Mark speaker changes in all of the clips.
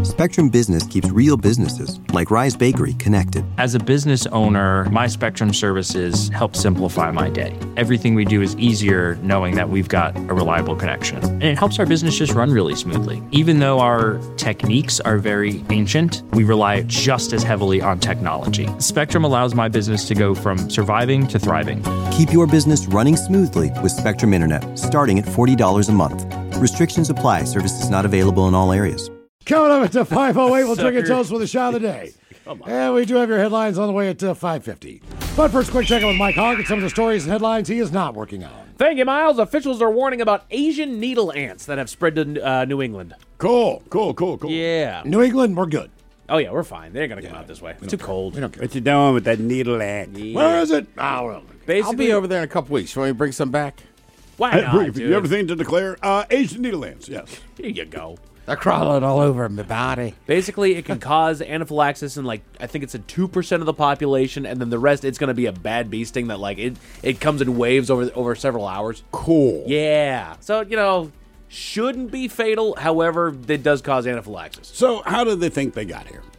Speaker 1: Spectrum Business keeps real businesses, like Rise Bakery, connected.
Speaker 2: As a business owner, my Spectrum services help simplify my day. Everything we do is easier knowing that we've got a reliable connection. And it helps our business just run really smoothly. Even though our techniques are very ancient, we rely just as heavily on technology. Spectrum allows my business to go from surviving to thriving.
Speaker 1: Keep your business running smoothly with Spectrum Internet, starting at $40 a month. Restrictions apply. Services not available in all areas.
Speaker 3: Coming up at 5:08, we'll drink and toast with the shot of the day. And we do have your headlines on the way at 5:50. But first, quick check-in with Mike Hogg and some of the stories and headlines he is not working on.
Speaker 4: Thank you, Miles. Officials are warning about Asian needle ants that have spread to New England.
Speaker 5: Cool.
Speaker 4: Yeah.
Speaker 3: New England, we're good.
Speaker 4: Oh, yeah, we're fine. They're going to come out this way. It's too cold.
Speaker 5: What you doing with that needle ant?
Speaker 4: Yeah.
Speaker 3: Where is it? Oh, well.
Speaker 4: Basically,
Speaker 6: I'll be over there in a couple weeks. You want me to bring some back?
Speaker 4: Why not, dude?
Speaker 5: You have anything to declare? Asian needle ants, yes.
Speaker 4: Here you go.
Speaker 6: They're crawling all over my body.
Speaker 4: Basically, it can cause anaphylaxis in, I think it's in 2% of the population, and then the rest, it's going to be a bad bee sting that, it comes in waves over several hours.
Speaker 5: Cool.
Speaker 4: Yeah. So, shouldn't be fatal. However, it does cause anaphylaxis.
Speaker 5: So how do they think they got here?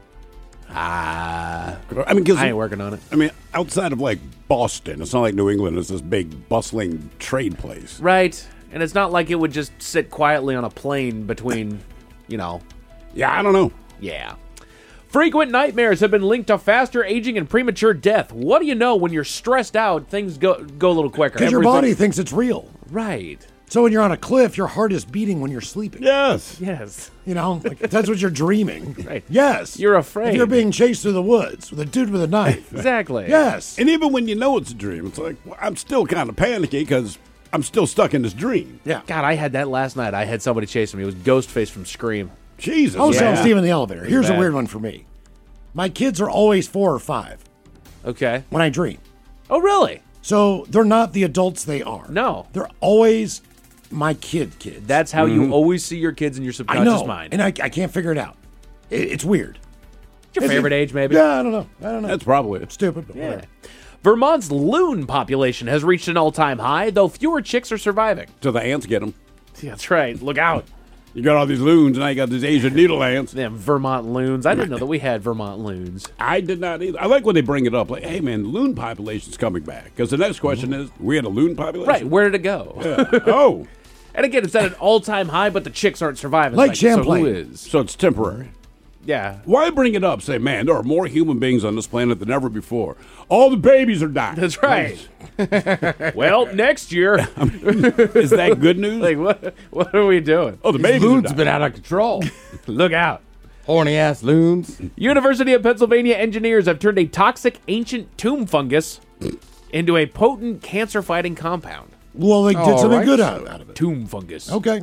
Speaker 5: I mean, 'cause
Speaker 4: I ain't working on it.
Speaker 5: I mean, outside of Boston, it's not like New England is this big bustling trade place.
Speaker 4: Right. And it's not like it would just sit quietly on a plane between,
Speaker 5: Yeah, I don't know.
Speaker 4: Yeah. Frequent nightmares have been linked to faster aging and premature death. What do you know when you're stressed out, things go a little quicker?
Speaker 3: Because your body thinks it's real.
Speaker 4: Right.
Speaker 3: So when you're on a cliff, your heart is beating when you're sleeping.
Speaker 5: Yes.
Speaker 4: Yes.
Speaker 3: That's what you're dreaming.
Speaker 4: Right.
Speaker 3: Yes.
Speaker 4: You're afraid.
Speaker 3: If you're being chased through the woods with a dude with a knife.
Speaker 4: Exactly.
Speaker 3: Yes.
Speaker 5: And even when you know it's a dream, it's I'm still kind of panicky because I'm still stuck in this dream.
Speaker 3: Yeah.
Speaker 4: God, I had that last night. I had somebody chasing me. It was Ghostface from Scream.
Speaker 5: Jesus.
Speaker 3: I was telling
Speaker 4: Yeah.
Speaker 3: Steve in the elevator. Here's a
Speaker 4: bad.
Speaker 3: weird one for me. My kids are always 4 or 5
Speaker 4: Okay.
Speaker 3: when I dream.
Speaker 4: Oh, really?
Speaker 3: So they're not the adults they are.
Speaker 4: No.
Speaker 3: They're always my kids.
Speaker 4: That's how you always see your kids in your
Speaker 3: I
Speaker 4: subconscious
Speaker 3: know.
Speaker 4: mind.
Speaker 3: And I can't figure it out. It's weird.
Speaker 4: Your favorite age, maybe?
Speaker 3: Yeah, I don't know.
Speaker 5: That's probably it.
Speaker 3: Stupid, but
Speaker 4: Yeah.
Speaker 3: whatever.
Speaker 4: Vermont's loon population has reached an all-time high, though fewer chicks are surviving.
Speaker 5: So the ants get them.
Speaker 4: Yeah, that's right. Look out.
Speaker 5: You got all these loons, and now you got these Asian needle ants.
Speaker 4: Them Vermont loons. I didn't know that we had Vermont loons.
Speaker 5: I did not either. I like when they bring it up. Hey, man, the loon population's coming back. Because the next question is, we had a loon population?
Speaker 4: Right, where did it go?
Speaker 5: Oh,
Speaker 4: And again, it's at an all-time high, but the chicks aren't surviving.
Speaker 3: Like
Speaker 4: So
Speaker 3: Champlain.
Speaker 4: who is?
Speaker 5: so it's temporary.
Speaker 4: Yeah.
Speaker 5: Why bring it up? Say, man, there are more human beings on this planet than ever before. All the babies are dying.
Speaker 4: That's right. Well, next year.
Speaker 5: Is that good news?
Speaker 4: What are we doing?
Speaker 5: Oh, the babies are
Speaker 6: Loons
Speaker 5: dying.
Speaker 6: been out of control.
Speaker 4: Look out.
Speaker 6: Horny ass loons.
Speaker 4: University of Pennsylvania engineers have turned a toxic ancient tomb fungus into a potent cancer-fighting compound.
Speaker 3: Well, they did
Speaker 6: All
Speaker 3: something
Speaker 6: right.
Speaker 3: good out of it.
Speaker 4: Tomb fungus.
Speaker 3: Okay.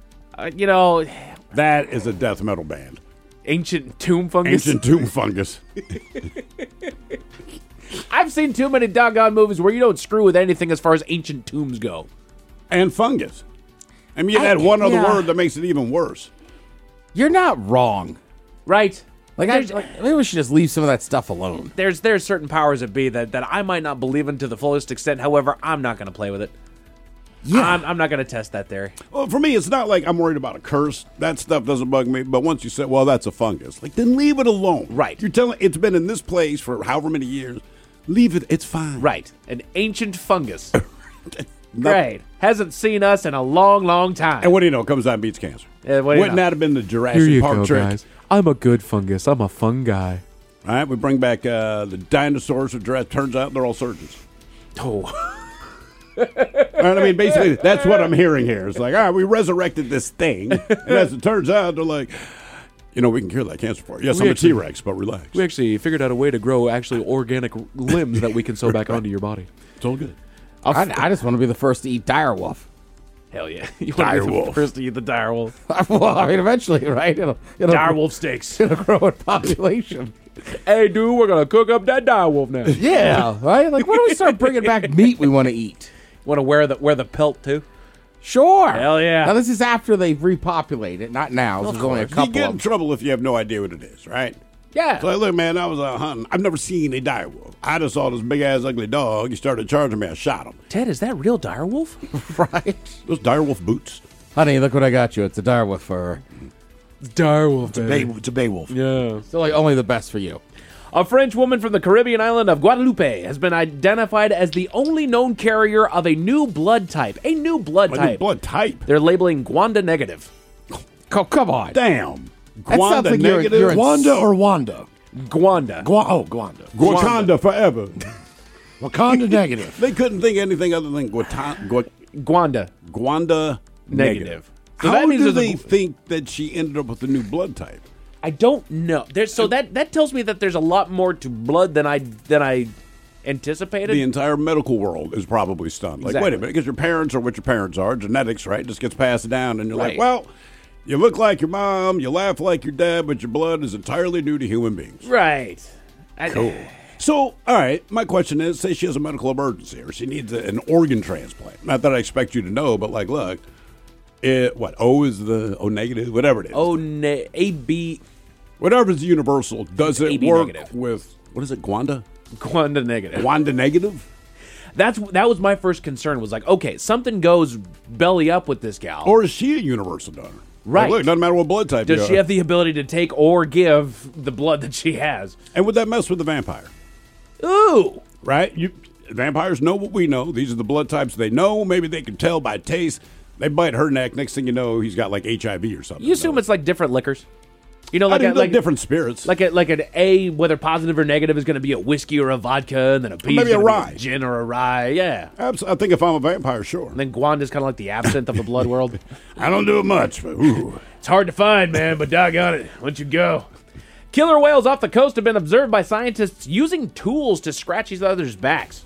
Speaker 5: That is a death metal band.
Speaker 4: Ancient tomb fungus.
Speaker 5: Ancient tomb fungus.
Speaker 4: I've seen too many doggone movies where you don't screw with anything as far as ancient tombs go.
Speaker 5: And fungus. I mean, you add one other
Speaker 6: yeah.
Speaker 5: word that makes it even worse.
Speaker 6: You're not wrong.
Speaker 4: Right.
Speaker 6: Maybe we should just leave some of that stuff alone.
Speaker 4: There's certain powers that be that I might not believe in to the fullest extent. However, I'm not going to play with it.
Speaker 6: Yeah.
Speaker 4: I'm not going to test that theory.
Speaker 5: Well, for me, it's not like I'm worried about a curse. That stuff doesn't bug me. But once you say, well, that's a fungus, then leave it alone.
Speaker 4: Right.
Speaker 5: You're telling it's been in this place for however many years. Leave it. It's fine.
Speaker 4: Right. An ancient fungus. Right. Hasn't seen us in a long, long time.
Speaker 5: And what do you know? Comes out and beats cancer.
Speaker 4: Yeah, what do you
Speaker 5: Wouldn't
Speaker 4: know?
Speaker 5: that have been the Jurassic Park trick?
Speaker 4: I'm a good fungus. I'm a fun guy.
Speaker 5: All right, we bring back the dinosaurs of Jurassic. Turns out they're all surgeons.
Speaker 4: Oh.
Speaker 5: All right, I mean, basically, that's what I'm hearing here. It's like, all right, we resurrected this thing. And as it turns out, they're like, we can cure that cancer for you. Yes, I'm a T-Rex, but relax.
Speaker 4: We actually figured out a way to grow actually organic limbs that we can sew back onto your body.
Speaker 5: It's all good.
Speaker 6: I just want to be the first to eat direwolf.
Speaker 4: Hell yeah. You want to be the
Speaker 5: Direwolf.
Speaker 4: first to eat the direwolf.
Speaker 6: Well, I mean, eventually, right? It'll
Speaker 4: Direwolf steaks.
Speaker 6: It'll grow in population.
Speaker 4: Hey, dude, we're going to cook up that direwolf now.
Speaker 6: Yeah, right? Like, when do we start bringing back meat we want to eat?
Speaker 4: Want to wear the pelt, too?
Speaker 6: Sure.
Speaker 4: Hell yeah.
Speaker 6: Now, this is after they've repopulated, not now. There's only a
Speaker 5: You
Speaker 6: couple
Speaker 5: get
Speaker 6: of
Speaker 5: in
Speaker 6: them.
Speaker 5: trouble if you have no idea what it is, right?
Speaker 4: Yeah.
Speaker 5: So, like, look, man, I was hunting. I've never seen a direwolf. I just saw this big-ass ugly dog. He started charging me. I shot him.
Speaker 4: Ted, is that real direwolf?
Speaker 6: Right.
Speaker 5: Those direwolf boots.
Speaker 6: Honey, look what I got you. It's a direwolf fur.
Speaker 4: It's direwolf,
Speaker 3: It's a Beowulf.
Speaker 4: Yeah.
Speaker 6: Still like only the best for you.
Speaker 4: A French woman from the Caribbean island of Guadeloupe has been identified as the only known carrier of a new blood type. A new blood
Speaker 5: What
Speaker 4: type.
Speaker 5: new blood type?
Speaker 4: They're labeling Gwanda negative.
Speaker 6: Oh, come on.
Speaker 5: Damn.
Speaker 6: That sounds like you're in-
Speaker 3: Gwanda or Wanda?
Speaker 4: Gwanda.
Speaker 3: Gwanda.
Speaker 5: Wakanda forever.
Speaker 3: Wakanda negative.
Speaker 5: They couldn't think anything other than
Speaker 4: Gwanda.
Speaker 5: Gwanda
Speaker 4: Negative. So
Speaker 5: How
Speaker 4: that means
Speaker 5: do
Speaker 4: there's a-
Speaker 5: they think that she ended up with a new blood type?
Speaker 4: I don't know. That tells me that there's a lot more to blood than I anticipated.
Speaker 5: The entire medical world is probably stunned. Like,
Speaker 4: Exactly.
Speaker 5: wait a minute, because your parents are what your parents are. Genetics, right? Just gets passed down, and you're
Speaker 4: Right.
Speaker 5: like, well, you look like your mom, you laugh like your dad, but your blood is entirely new to human beings.
Speaker 4: Right.
Speaker 5: Cool. So, all right, my question is, say she has a medical emergency or she needs an organ transplant. Not that I expect you to know, but like, look, what, O is the O negative, whatever it is.
Speaker 4: AB
Speaker 5: Whatever is universal, does it
Speaker 4: AB
Speaker 5: work
Speaker 4: negative.
Speaker 5: with, what is it, Gwanda?
Speaker 4: Gwanda negative.
Speaker 5: Gwanda negative?
Speaker 4: That was my first concern. Was like, okay, something goes belly up with this gal.
Speaker 5: Or is she a universal donor?
Speaker 4: Right.
Speaker 5: Like, look, doesn't matter what blood type you
Speaker 4: does
Speaker 5: are.
Speaker 4: she have the ability to take or give the blood that she has?
Speaker 5: And would that mess with the vampire?
Speaker 4: Ooh.
Speaker 5: Right? Vampires know what we know. These are the blood types they know. Maybe they can tell by taste. They bite her neck. Next thing you know, he's got like HIV or something.
Speaker 4: You assume it's like different liquors. You know,
Speaker 5: like
Speaker 4: like
Speaker 5: different spirits.
Speaker 4: Like an A, whether positive or negative, is going to be a whiskey or a vodka, and then a B
Speaker 5: maybe
Speaker 4: is
Speaker 5: a
Speaker 4: gonna
Speaker 5: rye.
Speaker 4: be a gin or a rye. Yeah.
Speaker 5: I think if I'm a vampire, sure.
Speaker 4: And then Gwanda's kind of like the absinthe of the blood world.
Speaker 5: I don't do it much, but ooh.
Speaker 4: It's hard to find, man, but doggone it, once you go. Killer whales off the coast have been observed by scientists using tools to scratch each other's backs.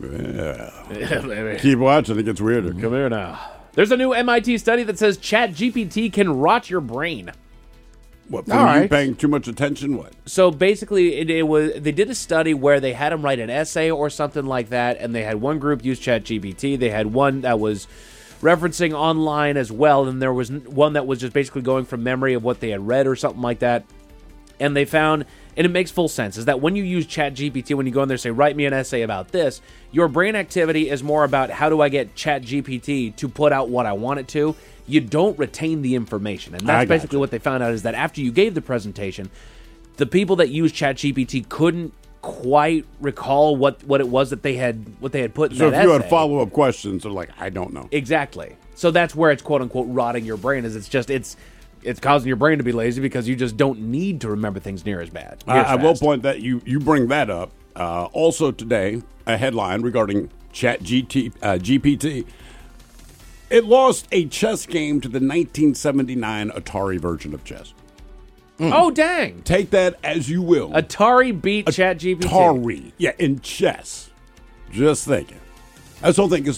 Speaker 5: Yeah. Keep watching. It gets weirder.
Speaker 4: Come here now. There's a new MIT study that says ChatGPT can rot your brain.
Speaker 5: What,
Speaker 6: All
Speaker 5: from you
Speaker 6: right.
Speaker 5: paying too much attention? What?
Speaker 4: So basically, they did a study where they had them write an essay or something like that, and they had one group use ChatGPT. They had one that was referencing online as well, and there was one that was just basically going from memory of what they had read or something like that. And they found, and it makes full sense, is that when you use ChatGPT, when you go in there and say, write me an essay about this, your brain activity is more about how do I get ChatGPT to put out what I want it to. You don't retain the information. And that's basically what they found out, is that after you gave the presentation, the people that used ChatGPT couldn't quite recall what it was that they had put in
Speaker 5: So
Speaker 4: that
Speaker 5: if you
Speaker 4: essay.
Speaker 5: had follow-up questions, they're like, I don't know.
Speaker 4: Exactly. So that's where it's quote-unquote rotting your brain, is it's causing your brain to be lazy because you just don't need to remember things near as bad.
Speaker 5: I will point that you bring that up. Also today, a headline regarding GPT. It lost a chess game to the 1979 Atari version of chess.
Speaker 4: Oh, dang.
Speaker 5: Take that as you will.
Speaker 4: Atari beat ChatGPT.
Speaker 5: Atari. Yeah, in chess. Just thinking. That's the whole thing is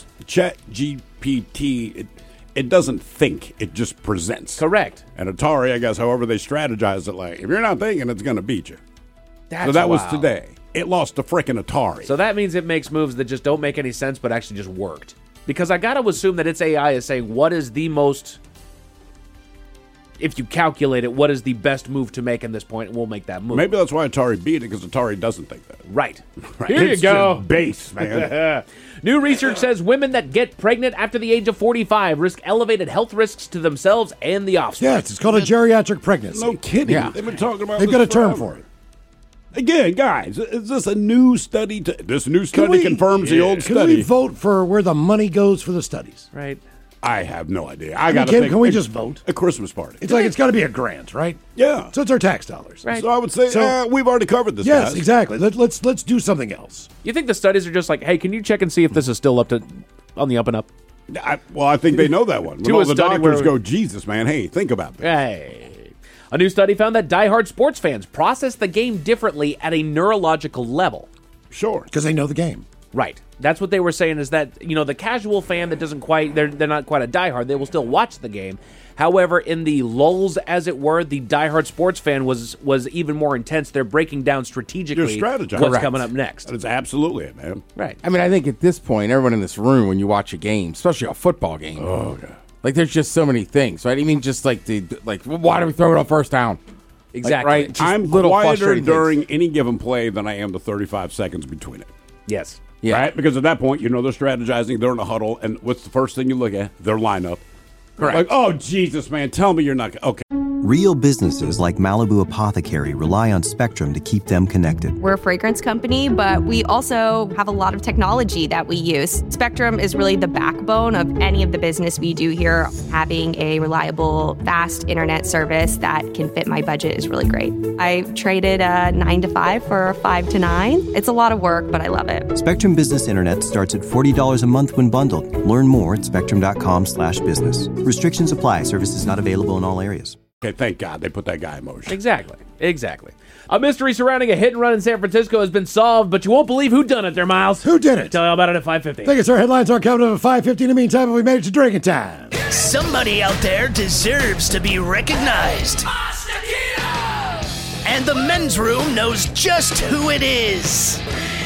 Speaker 5: ChatGPT, it doesn't think, it just presents.
Speaker 4: Correct.
Speaker 5: And Atari, I guess, however they strategize it, like, if you're not thinking, it's going to beat you.
Speaker 4: That's
Speaker 5: So that was
Speaker 4: wild.
Speaker 5: today. It lost to frickin' Atari.
Speaker 4: So that means it makes moves that just don't make any sense but actually just worked. Because I got to assume that its AI is saying, what is the most... If you calculate it, what is the best move to make in this point, and we'll make that move.
Speaker 5: Maybe that's why Atari beat it, because Atari doesn't think that.
Speaker 4: Right.
Speaker 5: Right.
Speaker 4: Here
Speaker 5: It's
Speaker 4: you go.
Speaker 5: just base, man.
Speaker 4: New research says women that get pregnant after the age of 45 risk elevated health risks to themselves and the offspring.
Speaker 3: Yes, it's called a geriatric pregnancy.
Speaker 5: No kidding.
Speaker 6: Yeah.
Speaker 5: They've been talking about
Speaker 3: They've
Speaker 5: this
Speaker 3: got a term
Speaker 5: forever.
Speaker 3: for it.
Speaker 5: Again, guys, is this a new study? This new study confirms the old
Speaker 3: Can
Speaker 5: study.
Speaker 3: we vote for where the money goes for the studies?
Speaker 4: Right.
Speaker 5: I have no idea. I
Speaker 3: mean,
Speaker 5: got to
Speaker 3: can-
Speaker 5: think.
Speaker 3: can we just vote?
Speaker 5: A Christmas party.
Speaker 3: It's like it's got to be a grant, right?
Speaker 5: Yeah.
Speaker 3: So it's our tax dollars.
Speaker 4: Right.
Speaker 5: So I would say
Speaker 3: So-
Speaker 5: we've already covered this.
Speaker 3: Yes,
Speaker 5: guys.
Speaker 3: exactly. Let's do something else.
Speaker 4: You think the studies are just like, hey, can you check and see if this is still on the up and up?
Speaker 5: I think they know that one. When
Speaker 4: Do
Speaker 5: all
Speaker 4: a
Speaker 5: the
Speaker 4: study
Speaker 5: doctors
Speaker 4: where-
Speaker 5: go, Jesus, man, hey, think about that.
Speaker 4: Hey. A new study found that diehard sports fans process the game differently at a neurological level.
Speaker 5: Sure.
Speaker 3: Because they know the game.
Speaker 4: Right. That's what they were saying, is that, the casual fan that doesn't quite, they're not quite a diehard, they will still watch the game. However, in the lulls, as it were, the diehard sports fan was even more intense. They're breaking down
Speaker 5: You're
Speaker 4: strategically
Speaker 5: strategizing.
Speaker 4: what's
Speaker 6: Correct.
Speaker 4: coming up next.
Speaker 5: That is absolutely it, man.
Speaker 4: Right.
Speaker 6: I mean, I think at this point, everyone in this room, when you watch a game, especially a football game, like there's just so many things, right? I mean, just like why do we throw it on first down?
Speaker 4: Exactly.
Speaker 6: Right? Just
Speaker 5: I'm
Speaker 6: little
Speaker 5: quieter
Speaker 6: frustrating
Speaker 5: during
Speaker 6: things.
Speaker 5: any given play than I am the 35 seconds between it.
Speaker 4: Yes.
Speaker 6: Yeah.
Speaker 5: Right? Because at that point, they're strategizing, they're in a huddle, and what's the first thing you look at? Their lineup.
Speaker 6: Correct.
Speaker 5: Like, oh, Jesus, man, tell me you're not. Okay.
Speaker 1: Real businesses like Malibu Apothecary rely on Spectrum to keep them connected.
Speaker 7: We're a fragrance company, but we also have a lot of technology that we use. Spectrum is really the backbone of any of the business we do here. Having a reliable, fast internet service that can fit my budget is really great. I traded a 9 to 5 for a 5 to 9. It's a lot of work, but I love it.
Speaker 1: Spectrum Business Internet starts at $40 a month when bundled. Learn more at spectrum.com/business. Restrictions apply. Services not available in all areas.
Speaker 5: Okay, thank God they put that guy in motion.
Speaker 4: Exactly. A mystery surrounding a hit and run in San Francisco has been solved, but you won't believe who done it there, Miles.
Speaker 3: Who did it?
Speaker 4: Tell you all about it at 5:50.
Speaker 3: Thank you, sir. Headlines are coming up at 5:50. In the meantime, we made it to drinking time.
Speaker 8: Somebody out there deserves to be recognized. And the men's room knows just who it is.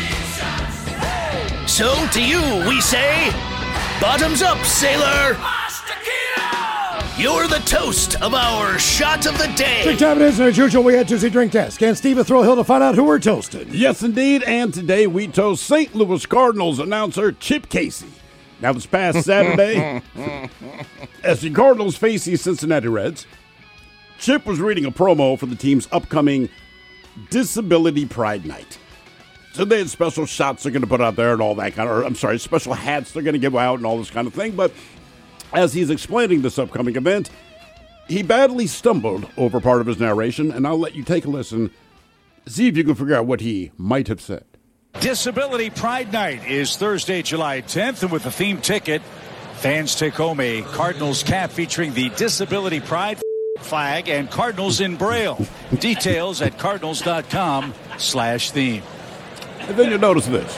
Speaker 8: So to you, we say, bottoms up, sailor. You're the toast of our shot of the day.
Speaker 3: Drink time it is, and as usual, we had Tuesday drink test. Can Steve a Thrill Hill to find out who we're toasting?
Speaker 5: Yes, indeed. And today we toast St. Louis Cardinals announcer Chip Casey. Now, this past Saturday, as the Cardinals face the Cincinnati Reds, Chip was reading a promo for the team's upcoming Disability Pride Night. So they had special shots they're going to put out there and all that special hats they're going to give out and all this kind of thing. But as he's explaining this upcoming event, he badly stumbled over part of his narration, and I'll let you take a listen, see if you can figure out what he might have said.
Speaker 9: Disability Pride Night is Thursday, July 10th, and with the theme ticket, fans take home a Cardinals cap featuring the Disability Pride flag and Cardinals in Braille. Details at cardinals.com/theme.
Speaker 5: And then you'll notice this.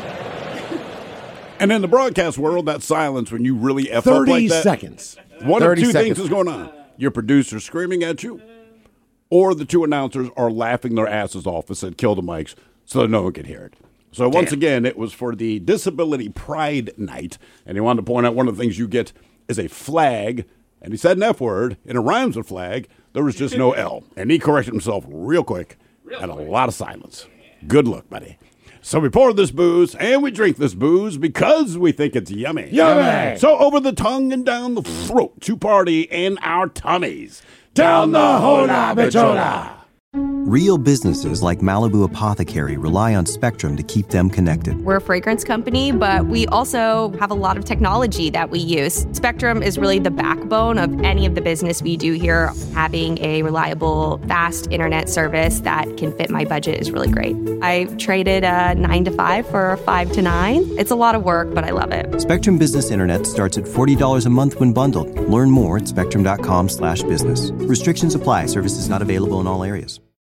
Speaker 5: And in the broadcast world, that silence when you really F up like that.
Speaker 3: 30 seconds.
Speaker 5: One of
Speaker 6: 30
Speaker 5: two
Speaker 6: seconds.
Speaker 5: things is going on. Your producer's screaming at you, or the two announcers are laughing their asses off and said, kill the mics so that no one can hear it. So once again, it was for the Disability Pride Night, and he wanted to point out one of the things you get is a flag, and he said an F word, and it rhymes with flag. There was just no L. And he corrected himself real quick, and a lot of silence. Good look, buddy. So we pour this booze, and we drink this booze because we think it's yummy.
Speaker 3: Yummy!
Speaker 5: So over the tongue and down the throat to party in our tummies.
Speaker 3: Down the hola bichola.
Speaker 1: Real businesses like Malibu Apothecary rely on Spectrum to keep them connected.
Speaker 7: We're a fragrance company, but we also have a lot of technology that we use. Spectrum is really the backbone of any of the business we do here. Having a reliable, fast internet service that can fit my budget is really great. I traded a 9 to 5 for a 5 to 9. It's a lot of work, but I love it.
Speaker 1: Spectrum Business Internet starts at $40 a month when bundled. Learn more at spectrum.com/business. Restrictions apply. Services not available in all areas.